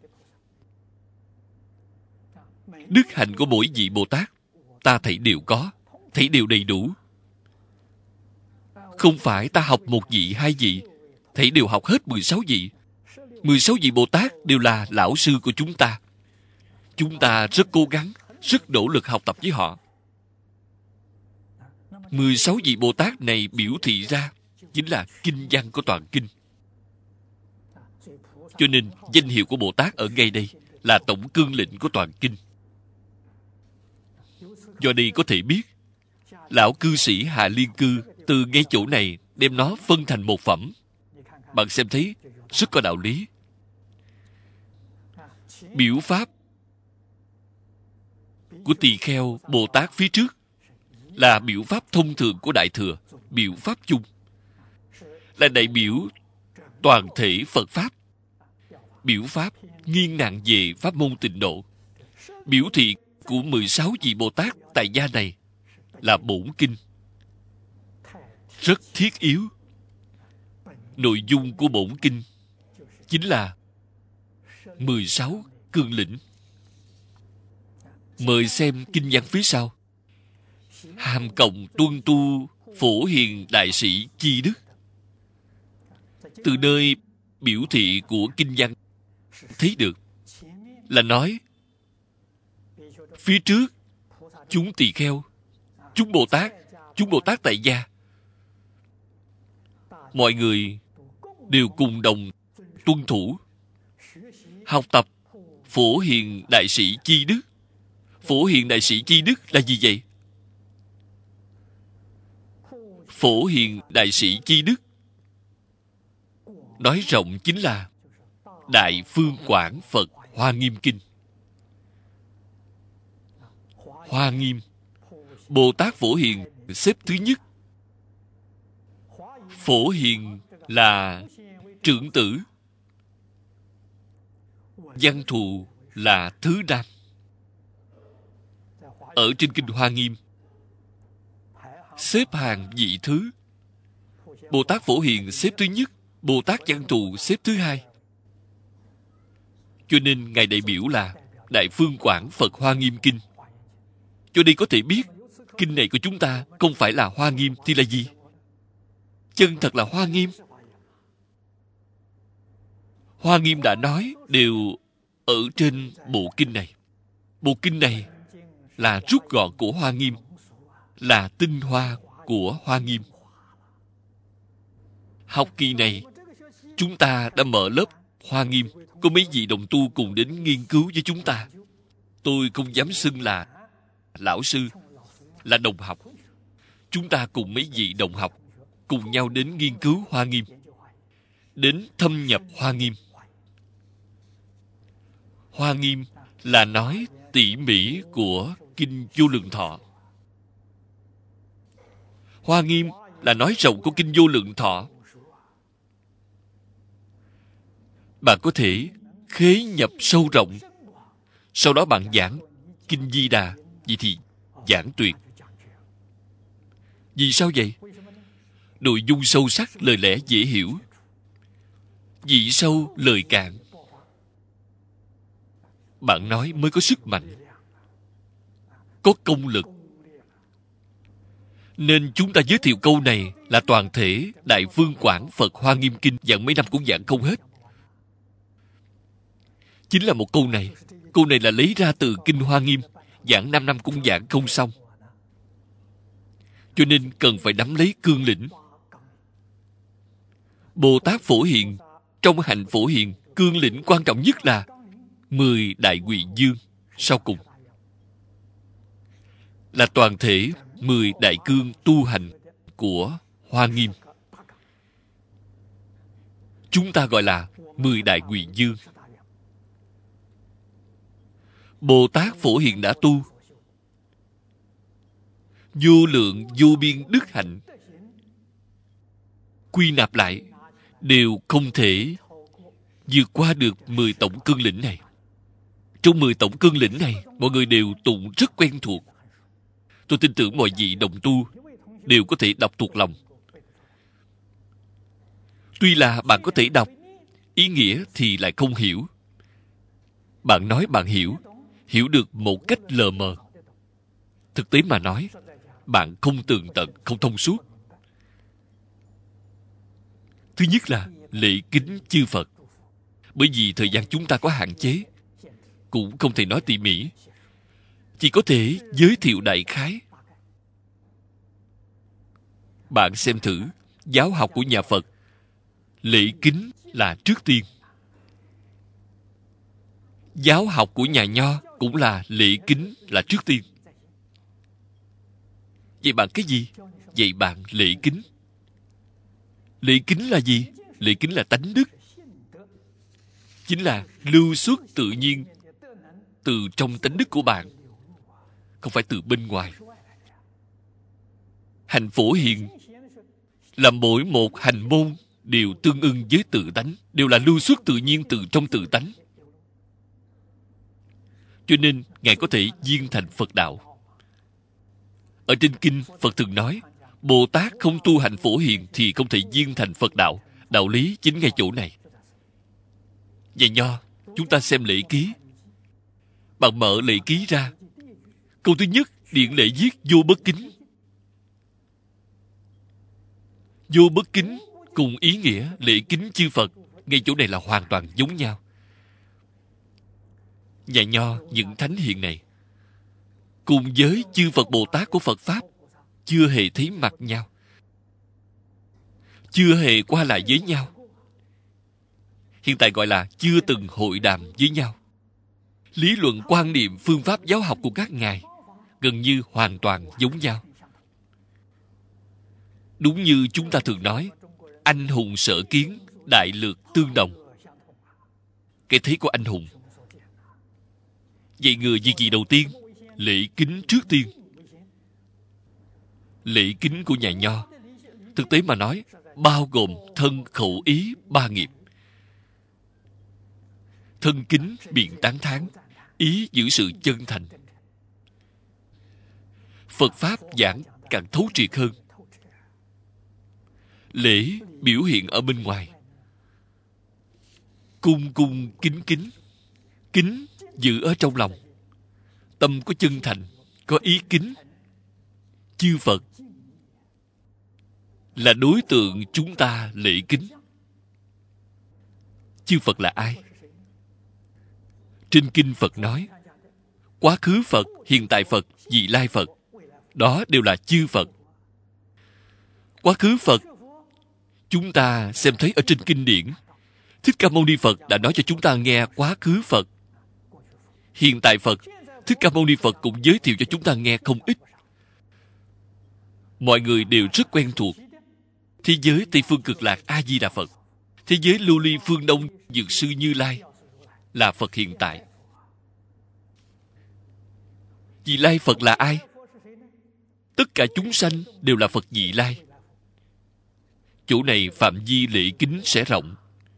Đức hạnh của mỗi vị Bồ Tát ta thấy đều có, thấy đều đầy đủ. Không phải ta học một vị, hai vị, thấy đều học hết 16 vị. 16 vị Bồ Tát đều là lão sư của chúng ta. Chúng ta rất cố gắng, rất nỗ lực học tập với họ. 16 vị Bồ Tát này biểu thị ra chính là kinh văn của toàn kinh. Cho nên danh hiệu của Bồ Tát ở ngay đây là tổng cương lĩnh của toàn kinh. Do đây có thể biết, lão cư sĩ Hà Liên Cư từ ngay chỗ này đem nó phân thành một phẩm. Bạn xem thấy rất có đạo lý. Biểu pháp của tỳ kheo Bồ Tát phía trước là biểu pháp thông thường của Đại Thừa, biểu pháp chung, là đại biểu toàn thể Phật Pháp. Biểu pháp nghiêng nặng về pháp môn Tịnh độ. Biểu thị của 16 vị Bồ Tát tại gia này là bổn kinh. Rất thiết yếu. Nội dung của bổn kinh chính là 16 cương lĩnh. Mời xem kinh văn phía sau. Hàm cộng tuân tu phổ hiền đại sĩ chi đức. Từ nơi biểu thị của kinh văn thấy được là nói phía trước chúng tỳ kheo, chúng Bồ Tát tại gia, mọi người đều cùng đồng tuân thủ học tập phổ hiền đại sĩ chi đức. Phổ hiền đại sĩ chi đức là gì vậy? Phổ hiền đại sĩ chi đức nói rộng chính là Đại Phương Quảng Phật Hoa Nghiêm Kinh. Hoa Nghiêm, Bồ Tát Phổ Hiền xếp thứ nhất. Phổ Hiền là trưởng tử, Văn Thù là thứ nam. Ở trên kinh Hoa Nghiêm xếp hàng vị thứ. Bồ Tát Phổ Hiền xếp thứ nhất, Bồ Tát Văn Thù xếp thứ hai. Cho nên Ngài đại biểu là Đại Phương Quảng Phật Hoa Nghiêm Kinh. Cho đây có thể biết, kinh này của chúng ta không phải là Hoa Nghiêm thì là gì? Chân thật là Hoa Nghiêm. Hoa Nghiêm đã nói đều ở trên bộ kinh này. Bộ kinh này là rút gọn của Hoa Nghiêm, là tinh hoa của Hoa Nghiêm. Học kỳ này, chúng ta đã mở lớp Hoa Nghiêm. Có mấy vị đồng tu cùng đến nghiên cứu với chúng ta. Tôi không dám xưng là lão sư, là đồng học. Chúng ta cùng mấy vị đồng học cùng nhau đến nghiên cứu Hoa Nghiêm, đến thâm nhập Hoa Nghiêm. Hoa Nghiêm là nói tỉ mỉ của kinh Vô Lượng Thọ. Hoa Nghiêm là nói rộng của kinh Vô Lượng Thọ. Bạn có thể khế nhập sâu rộng, sau đó bạn giảng kinh Di Đà, vậy thì giảng tuyệt. Vì sao vậy? Nội dung sâu sắc, lời lẽ dễ hiểu, vị sâu lời cạn. Bạn nói mới có sức mạnh, có công lực. Nên chúng ta giới thiệu câu này là toàn thể Đại Phương Quảng Phật Hoa Nghiêm Kinh, giảng mấy năm cũng giảng không hết. Chính là một câu này. Câu này là lấy ra từ kinh Hoa Nghiêm, giảng 5 năm cũng giảng không xong. Cho nên cần phải nắm lấy cương lĩnh. Bồ Tát Phổ Hiền, trong hạnh Phổ Hiền, cương lĩnh quan trọng nhất là 10 đại huệ dương sau cùng. Là toàn thể 10 đại cương tu hành của Hoa Nghiêm. Chúng ta gọi là 10 đại huệ dương. Bồ Tát Phổ Hiền đã tu vô lượng vô biên đức hạnh, quy nạp lại đều không thể vượt qua được 10 tổng cương lĩnh này. Trong 10 tổng cương lĩnh này, mọi người đều tụng rất quen thuộc. Tôi tin tưởng mọi vị đồng tu đều có thể đọc thuộc lòng. Tuy là bạn có thể đọc, ý nghĩa thì lại không hiểu. Bạn nói bạn hiểu, hiểu được một cách lờ mờ. Thực tế mà nói, bạn không tường tận, không thông suốt. Thứ nhất là lễ kính chư Phật. Bởi vì thời gian chúng ta có hạn chế, cũng không thể nói tỉ mỉ, chỉ có thể giới thiệu đại khái. Bạn xem thử, giáo học của nhà Phật, lễ kính là trước tiên. Giáo học của nhà Nho cũng là lễ kính là trước tiên. Vậy bạn cái gì? Vậy bạn lễ kính. Lễ kính là gì? Lễ kính là tánh đức. Chính là lưu xuất tự nhiên từ trong tánh đức của bạn, không phải từ bên ngoài. Hành Phổ Hiền là mỗi một hành môn đều tương ưng với tự tánh, đều là lưu xuất tự nhiên từ trong tự tánh. Cho nên Ngài có thể viên thành Phật đạo. Ở trên kinh Phật thường nói, Bồ Tát không tu hành Phổ Hiền thì không thể viên thành Phật đạo. Đạo lý chính ngay chỗ này. Về Nho, chúng ta xem lễ ký. Bạn mở lễ ký ra, câu thứ nhất, điển lễ viết vô bất kính. Vô bất kính cùng ý nghĩa lễ kính chư Phật, ngay chỗ này là hoàn toàn giống nhau. Nhà Nho, những thánh hiền này cùng với chư Phật Bồ Tát của Phật Pháp chưa hề thấy mặt nhau, chưa hề qua lại với nhau. Hiện tại gọi là chưa từng hội đàm với nhau. Lý luận, quan niệm, phương pháp giáo học của các ngài gần như hoàn toàn giống nhau. Đúng như chúng ta thường nói, anh hùng sở kiến, đại lược tương đồng. Cái thế của anh hùng. Vậy người việc gì đầu tiên? Lễ kính trước tiên. Lễ kính của nhà Nho, thực tế mà nói, bao gồm thân khẩu ý ba nghiệp. Thân kính biện tán thán, ý giữ sự chân thành. Phật Pháp giảng càng thấu triệt hơn. Lễ biểu hiện ở bên ngoài. Cung cung kính kính. Kính giữ ở trong lòng. Tâm có chân thành, có ý kính. Chư Phật là đối tượng chúng ta lễ kính. Chư Phật là ai? Trên kinh Phật nói, quá khứ Phật, hiện tại Phật, vị lai Phật, đó đều là chư Phật. Quá khứ Phật, chúng ta xem thấy ở trên kinh điển, Thích Ca Mâu Ni Phật đã nói cho chúng ta nghe quá khứ Phật. Hiện tại Phật, Thích Ca Mâu Ni Phật cũng giới thiệu cho chúng ta nghe không ít. Mọi người đều rất quen thuộc. Thế giới Tây Phương Cực Lạc A Di Đà Phật, thế giới Lưu Ly Phương Đông Dược Sư Như Lai là Phật hiện tại. Vị Lai Phật là ai? Tất cả chúng sanh đều là Phật vị lai. Chỗ này phạm vi lễ kính sẽ rộng.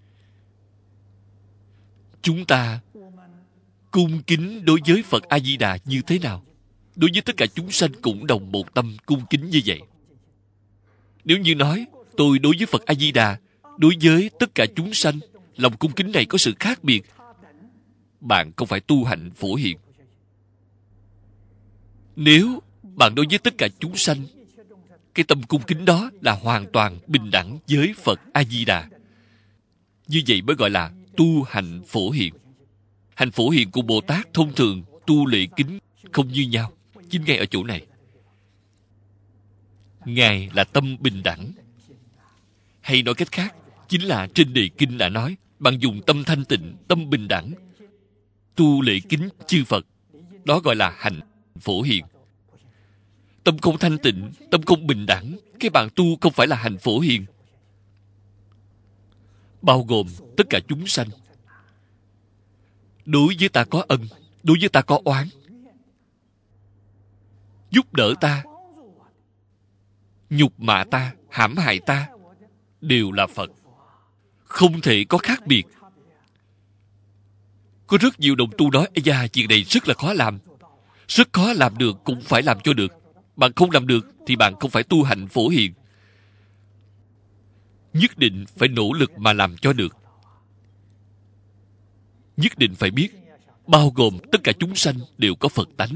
Chúng ta cung kính đối với Phật A Di Đà như thế nào? Đối với tất cả chúng sanh cũng đồng một tâm cung kính như vậy. Nếu như nói tôi đối với Phật A Di Đà, đối với tất cả chúng sanh, lòng cung kính này có sự khác biệt, bạn không phải tu hành Phổ Hiền. Nếu bạn đối với tất cả chúng sanh, cái tâm cung kính đó là hoàn toàn bình đẳng với Phật A Di Đà, như vậy mới gọi là tu hành Phổ Hiền. Hành Phổ Hiền của Bồ Tát thông thường tu lễ kính không như nhau. Chính ngay ở chỗ này, Ngài là tâm bình đẳng. Hay nói cách khác, chính là trên đề kinh đã nói, bạn dùng tâm thanh tịnh, tâm bình đẳng, tu lễ kính chư Phật, đó gọi là hành Phổ Hiền. Tâm không thanh tịnh, tâm không bình đẳng, cái bạn tu không phải là hành Phổ Hiền. Bao gồm tất cả chúng sanh. Đối với ta có ân, đối với ta có oán, giúp đỡ ta, nhục mạ ta, hãm hại ta, đều là Phật. không thể có khác biệt. Có rất nhiều đồng tu nói, ây da, chuyện này rất là khó làm. Rất khó làm được cũng phải làm cho được. Bạn không làm được thì bạn không phải tu hành phổ hiền. Nhất định phải nỗ lực mà làm cho được. Nhất định phải biết, bao gồm tất cả chúng sanh đều có Phật tánh.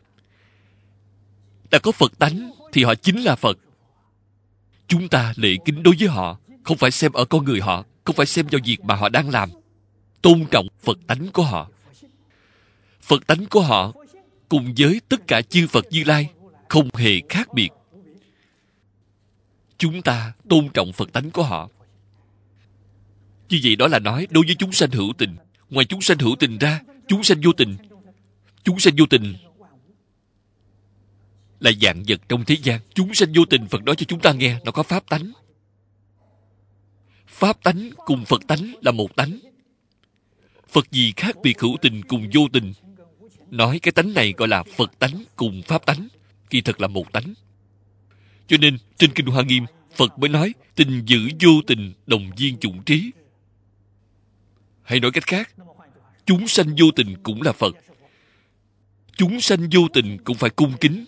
Đã có Phật tánh thì họ chính là Phật. Chúng ta lễ kính đối với họ, không phải xem ở con người họ, không phải xem vào việc mà họ đang làm. Tôn trọng Phật tánh của họ. Phật tánh của họ cùng với tất cả chư Phật Như Lai không hề khác biệt. Chúng ta tôn trọng Phật tánh của họ. Như vậy đó là nói đối với chúng sanh hữu tình. Ngoài chúng sanh hữu tình ra, chúng sanh vô tình. Chúng sanh vô tình là vạn vật trong thế gian. Chúng sanh vô tình, Phật nói cho chúng ta nghe, nó có pháp tánh. Pháp tánh cùng Phật tánh là một tánh. Phật gì khác biệt hữu tình cùng vô tình? Nói cái tánh này gọi là Phật tánh cùng pháp tánh, kỳ thực là một tánh. Cho nên trên Kinh Hoa Nghiêm, Phật mới nói tình giữ vô tình đồng viên chủng trí. Hay nói cách khác, chúng sanh vô tình cũng là Phật. Chúng sanh vô tình cũng phải cung kính.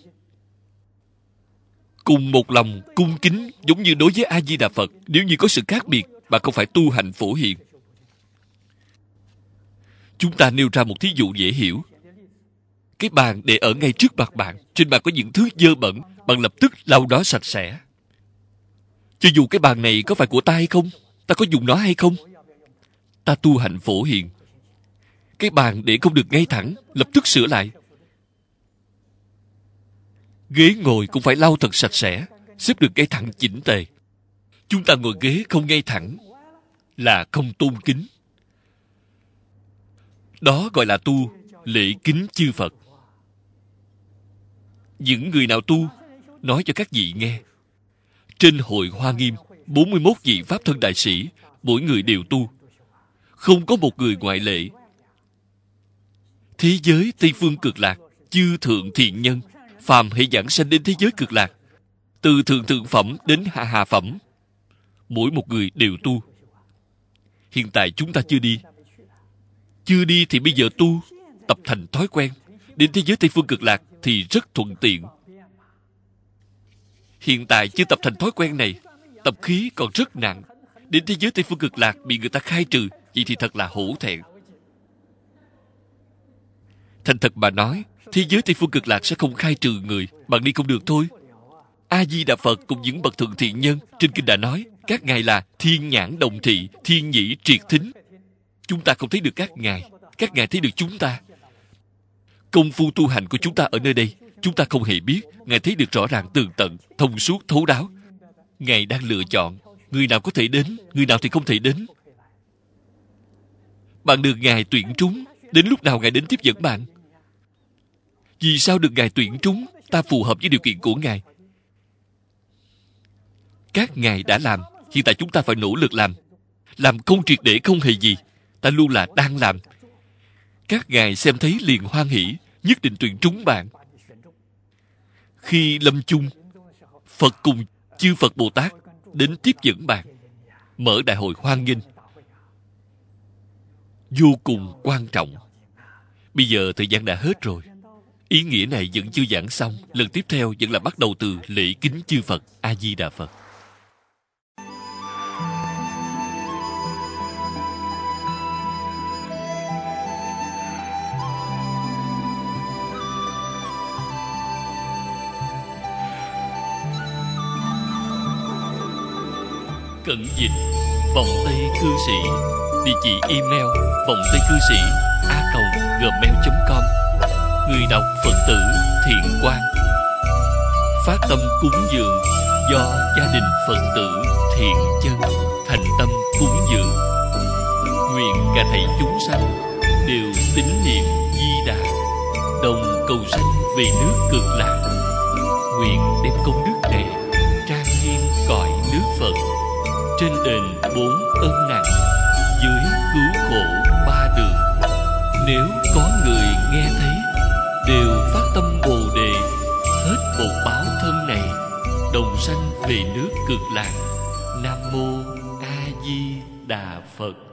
Cùng một lòng cung kính giống như đối với A-di-đà Phật. Nếu như có sự khác biệt, bạn không phải tu hành phổ hiền. Chúng ta nêu ra một thí dụ dễ hiểu. Cái bàn để ở ngay trước mặt bạn, trên bàn có những thứ dơ bẩn, bạn lập tức lau đó sạch sẽ. Cho dù cái bàn này có phải của ta hay không, ta có dùng nó hay không, ta tu hành phổ hiền. Cái bàn để không được ngay thẳng, lập tức sửa lại. Ghế ngồi cũng phải lau thật sạch sẽ, xếp được ngay thẳng chỉnh tề. Chúng ta ngồi ghế không ngay thẳng là không tôn kính. Đó gọi là tu lễ kính chư Phật. Những người nào tu, nói cho các vị nghe. Trên hội Hoa Nghiêm, 41 vị Pháp Thân Đại Sĩ, mỗi người đều tu. Không có một người ngoại lệ. Thế giới Tây Phương Cực Lạc, chư thượng thiện nhân, phàm hãy giảng sanh đến thế giới Cực Lạc, từ thượng thượng phẩm đến hạ hạ phẩm, mỗi một người đều tu. Hiện tại chúng ta chưa đi. Chưa đi thì bây giờ tu, tập thành thói quen. Đến thế giới Tây Phương Cực Lạc thì rất thuận tiện. Hiện tại chưa tập thành thói quen này, tập khí còn rất nặng. Đến thế giới Tây Phương Cực Lạc bị người ta khai trừ, vậy thì thật là hổ thẹn. Thành thật mà nói, thế giới Tây Phương Cực Lạc sẽ không khai trừ người. Bạn đi không được thôi. A-di-đà Phật cùng những bậc thượng thiện nhân trên kinh đã nói, các ngài là thiên nhãn đồng thị, thiên nhĩ triệt thính. Chúng ta không thấy được các ngài thấy được chúng ta. Công phu tu hành của chúng ta ở nơi đây, chúng ta không hề biết. Ngài thấy được rõ ràng tường tận, thông suốt, thấu đáo. Ngài đang lựa chọn, người nào có thể đến, người nào thì không thể đến. Bạn được Ngài tuyển trúng, đến lúc nào Ngài đến tiếp dẫn bạn? Vì sao được Ngài tuyển trúng? Ta phù hợp với điều kiện của Ngài. Các Ngài đã làm, hiện tại chúng ta phải nỗ lực làm. Làm không triệt để không hề gì. Ta luôn là đang làm. Các Ngài xem thấy liền hoan hỷ, nhất định tuyển trúng bạn. Khi lâm chung, Phật cùng chư Phật Bồ Tát đến tiếp dẫn bạn, mở đại hội hoan nghênh. Vô cùng quan trọng. Bây giờ thời gian đã hết rồi. Ý nghĩa này vẫn chưa giảng xong. Lần tiếp theo vẫn là bắt đầu từ lễ kính chư Phật. A-di-đà Phật. Cận dịch vọng tây cư sĩ. Địa chỉ email vọng tây cư sĩ @gmail.com. Người đọc Phật tử Thiện Quang. Phát tâm cúng dường do gia đình Phật tử Thiện Chân thành tâm cúng dường. Nguyện cả thảy chúng sanh đều tín niệm Di Đà, đồng cầu sanh về nước Cực Lạc. Nguyện đem công đức này trang nghiêm cõi nước Phật, trên đền 4 ân nặng, dưới cứu khổ 3 đường. Nếu có người nghe thấy, đều phát tâm Bồ Đề, hết bột báo thân này, đồng sanh về nước Cực Lạc. Nam mô A Di Đà Phật.